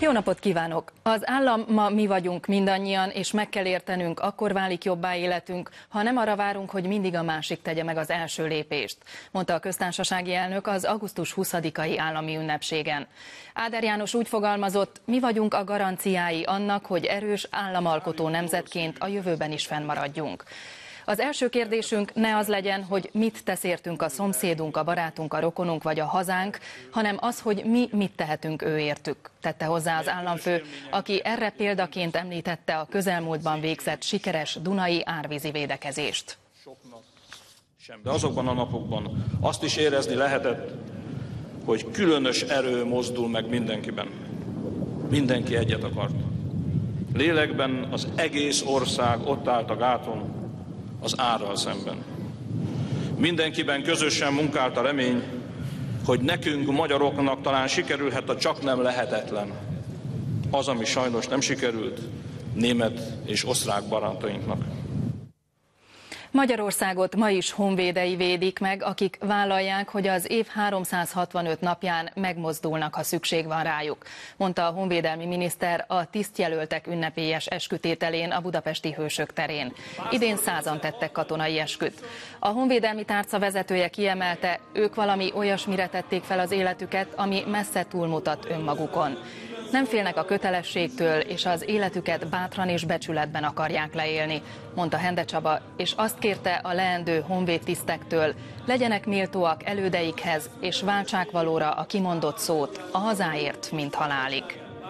Jó napot kívánok! Az állam ma mi vagyunk mindannyian, és meg kell értenünk, akkor válik jobbá életünk, ha nem arra várunk, hogy mindig a másik tegye meg az első lépést, mondta a köztársasági elnök az augusztus 20-ai állami ünnepségen. Áder János úgy fogalmazott, mi vagyunk a garanciái annak, hogy erős államalkotó nemzetként a jövőben is fennmaradjunk. Az első kérdésünk ne az legyen, hogy mit tesz értünk a szomszédunk, a barátunk, a rokonunk vagy a hazánk, hanem az, hogy mi mit tehetünk ő értük, tette hozzá az államfő, aki erre példaként említette a közelmúltban végzett sikeres dunai árvízi védekezést. De azokban a napokban azt is érezni lehetett, hogy különös erő mozdul meg mindenkiben. Mindenki egyet akart. Lélekben az egész ország ott állt a gáton, az árral szemben. Mindenkiben közösen munkált a remény, hogy nekünk, magyaroknak talán sikerülhet a csaknem lehetetlen. Az, ami sajnos nem sikerült, német és osztrák barátainknak. Magyarországot ma is honvédei védik meg, akik vállalják, hogy az év 365 napján megmozdulnak, ha szükség van rájuk, mondta a honvédelmi miniszter a tisztjelöltek ünnepélyes eskütételén a budapesti Hősök terén. Idén 100-an tettek katonai esküt. A honvédelmi tárca vezetője kiemelte, ők valami olyasmire tették fel az életüket, ami messze túlmutat önmagukon. Nem félnek a kötelességtől, és az életüket bátran és becsületben akarják leélni, mondta Hende Csaba, és azt kérte a leendő honvédtisztektől, legyenek méltóak elődeikhez, és váltsák valóra a kimondott szót, a hazáért, mint halálig.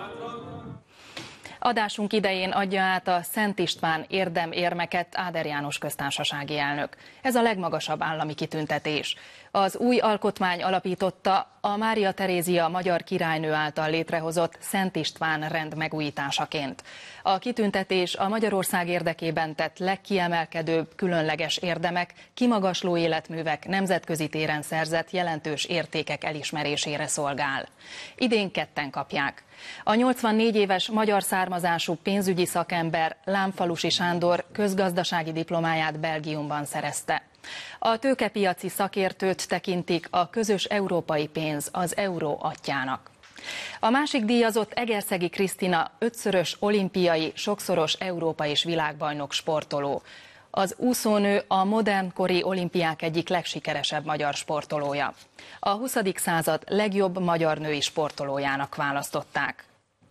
Adásunk idején adja át a Szent István érdemérmeket Áder János köztársasági elnök. Ez a legmagasabb állami kitüntetés. Az új alkotmány alapította a Mária Terézia magyar királynő által létrehozott Szent István rend megújításaként. A kitüntetés a Magyarország érdekében tett legkiemelkedőbb különleges érdemek, kimagasló életművek, nemzetközi téren szerzett jelentős értékek elismerésére szolgál. Idén ketten kapják. A 84 éves magyar származású pénzügyi szakember Lámfalusi Sándor közgazdasági diplomáját Belgiumban szerezte. A tőkepiaci szakértőt tekintik a közös európai pénz, az euró atyjának. A másik díjazott Egerszegi Krisztina 5-szörös olimpiai, sokszoros Európa és világbajnok sportoló. Az úszónő a modernkori olimpiák egyik legsikeresebb magyar sportolója. A 20. század legjobb magyar női sportolójának választották.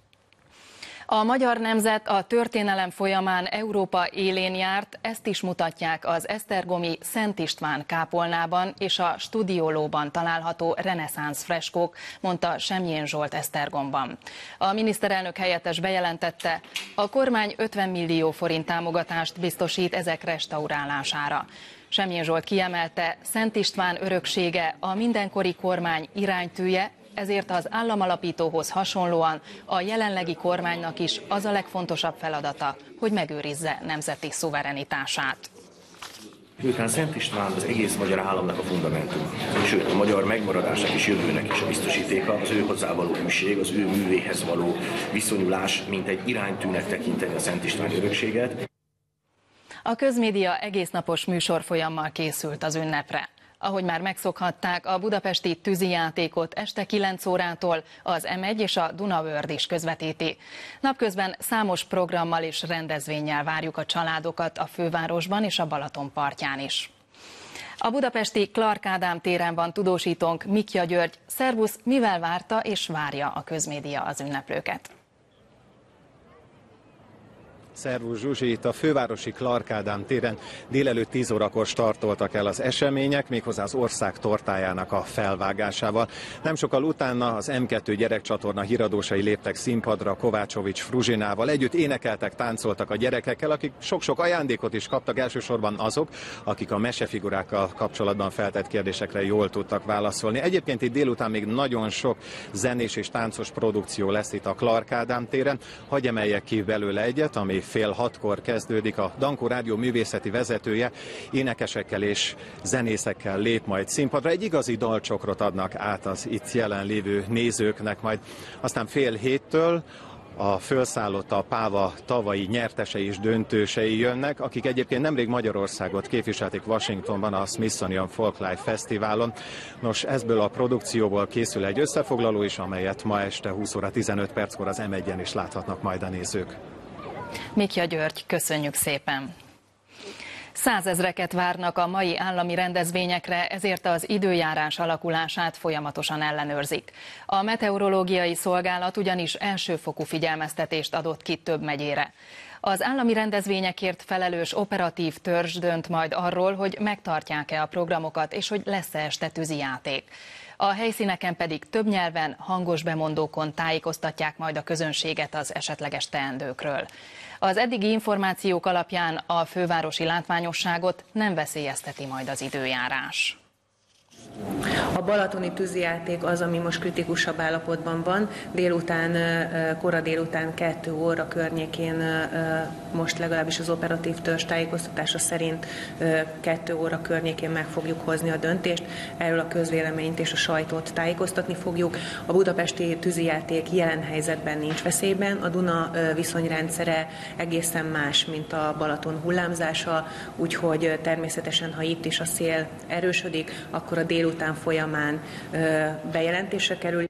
A magyar nemzet a történelem folyamán Európa élén járt, ezt is mutatják az esztergomi Szent István kápolnában és a Studiolóban található reneszánsz freskók, mondta Semjén Zsolt Esztergomban. A miniszterelnök helyettes bejelentette, a kormány 50 millió forint támogatást biztosít ezek restaurálására. Semjén Zsolt kiemelte, Szent István öröksége a mindenkori kormány iránytűje, ezért az államalapítóhoz hasonlóan a jelenlegi kormánynak is az a legfontosabb feladata, hogy megőrizze nemzeti szuverenitását. Miután Szent István az egész magyar államnak a fundamentum, sőt a magyar megmaradásának és jövőnek is a biztosítéka, az ő hozzá való hűség, az ő művéhez való viszonyulás, mint egy iránytűnek tekinteni a Szent István örökséget. A közmédia egésznapos műsorfolyammal készült az ünnepre. Ahogy már megszokhatták, a budapesti tűzijátékot este 9 órától az M1 és a Duna-World is közvetíti. Napközben számos programmal és rendezvénnyel várjuk a családokat a fővárosban és a Balaton partján is. A budapesti Clark Ádám téren van tudósítónk Mikja György. Szervusz, mivel várta és várja a közmédia az ünneplőket? Szervusz Zsuzsi, itt a fővárosi Clark Ádám téren délelőtt 10 órakor startoltak el az események, méghozzá az ország tortájának a felvágásával. Nem sokkal utána az M2 gyerekcsatorna híradósai léptek színpadra Kovácsovics Fruzsinával. Együtt énekeltek, táncoltak a gyerekekkel, akik sok-sok ajándékot is kaptak, elsősorban azok, akik a mesefigurákkal kapcsolatban feltett kérdésekre jól tudtak válaszolni. Egyébként itt délután még nagyon sok zenés és táncos produkció lesz itt a Clark Ádám téren. Hadd emeljek ki belőle egyet, ami 5:30 kezdődik. A Dankó Rádió művészeti vezetője énekesekkel és zenészekkel lép majd színpadra. Egy igazi dalcsokrot adnak át az itt jelenlévő nézőknek, majd aztán 6:30-től a fölszállott a Páva tavalyi nyertesei és döntősei jönnek, akik egyébként nemrég Magyarországot képviselték Washingtonban a Smithsonian Folklife Fesztiválon. Nos, ebből a produkcióból készül egy összefoglaló is, amelyet ma este 20 óra 15 perckor az M1-en is láthatnak majd a nézők. Mikja György, köszönjük szépen! 100 000-eket várnak a mai állami rendezvényekre, ezért az időjárás alakulását folyamatosan ellenőrzik. A meteorológiai szolgálat ugyanis elsőfokú figyelmeztetést adott ki több megyére. Az állami rendezvényekért felelős operatív törzs dönt majd arról, hogy megtartják-e a programokat, és hogy lesz-e este tűzijáték. A helyszíneken pedig több nyelven, hangos bemondókon tájékoztatják majd a közönséget az esetleges teendőkről. Az eddigi információk alapján a fővárosi látványosságot nem veszélyezteti majd az időjárás. A balatoni tűzijáték az, ami most kritikusabb állapotban van. Kora délután 2 óra környékén, most legalábbis az operatív törzs tájékoztatása szerint 2 óra környékén meg fogjuk hozni a döntést. Erről a közvéleményt és a sajtót tájékoztatni fogjuk. A budapesti tűzijáték jelen helyzetben nincs veszélyben. A Duna viszonyrendszere egészen más, mint a Balaton hullámzása, úgyhogy természetesen, ha itt is a szél erősödik, akkor a délután folyamán bejelentésre kerül.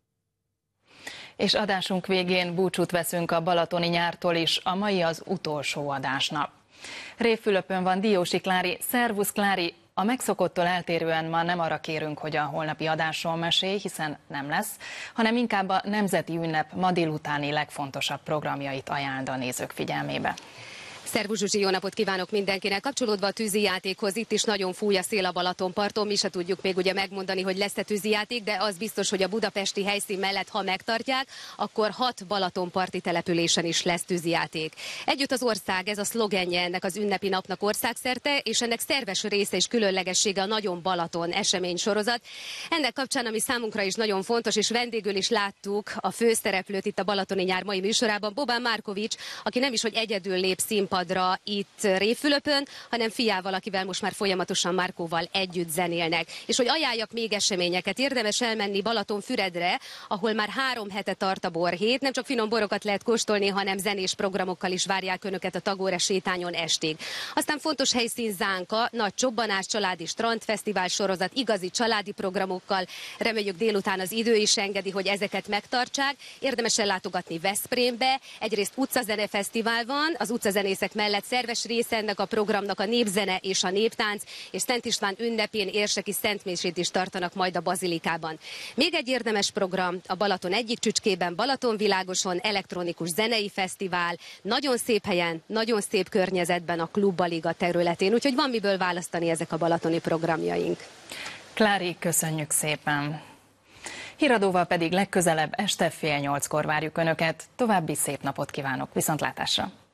És adásunk végén búcsút veszünk a balatoni nyártól is, a mai az utolsó adásnap. Révfülöpön van Diósi Klári. Szervusz Klári! A megszokottól eltérően ma nem arra kérünk, hogy a holnapi adásról mesélj, hiszen nem lesz, hanem inkább a nemzeti ünnep ma délutáni legfontosabb programjait ajánld a nézők figyelmébe. Szervusz Zsuzsi, jó napot kívánok mindenkinek! Kapcsolódva a tűzijátékhoz, itt is nagyon fúj a szél a Balatonparton, mi se tudjuk még ugye megmondani, hogy lesz-e tűzijáték, de az biztos, hogy a budapesti helyszín mellett, ha megtartják, akkor 6 balatonparti településen is lesz tűzijáték. Együtt az ország, ez a szlogenje ennek az ünnepi napnak országszerte, és ennek szerves része és különlegessége a Nagyon Balaton eseménysorozat. Ennek kapcsán, ami számunkra is nagyon fontos, és vendégül is láttuk a főszereplőt itt a Balatoni nyár mai műsorában, Bobán Markovics, aki nem is, hogy egyedül lép színpadra itt Révfülöpön, hanem fiával, akivel most már folyamatosan Markóval együtt zenélnek. És hogy ajánljak még eseményeket, érdemes elmenni Balatonfüredre, ahol már 3 hete tart a borhét. Nem csak finom borokat lehet kóstolni, hanem zenés programokkal is várják önöket a Tagore sétányon estig. Aztán fontos helyszín Zánka, nagy csobbanás, családi strandfesztivál sorozat, igazi családi programokkal. Reméljük délután az idő is engedi, hogy ezeket megtartsák. Érdemes ellátogatni Veszprémbe. Egyrészt utcazenefesztivál van, az utcazenészek mellett szerves része ennek a programnak a népzene és a néptánc, és Szent István ünnepén érseki szentmisét is tartanak majd a bazilikában. Még egy érdemes program a Balaton egyik csücskében, Balatonvilágoson, elektronikus zenei fesztivál, nagyon szép helyen, nagyon szép környezetben, a Klubbaliga területén, úgyhogy van miből választani ezek a balatoni programjaink. Klári, köszönjük szépen! Híradóval pedig legközelebb este 7:30-kor várjuk Önöket. További szép napot kívánok, viszontlátásra!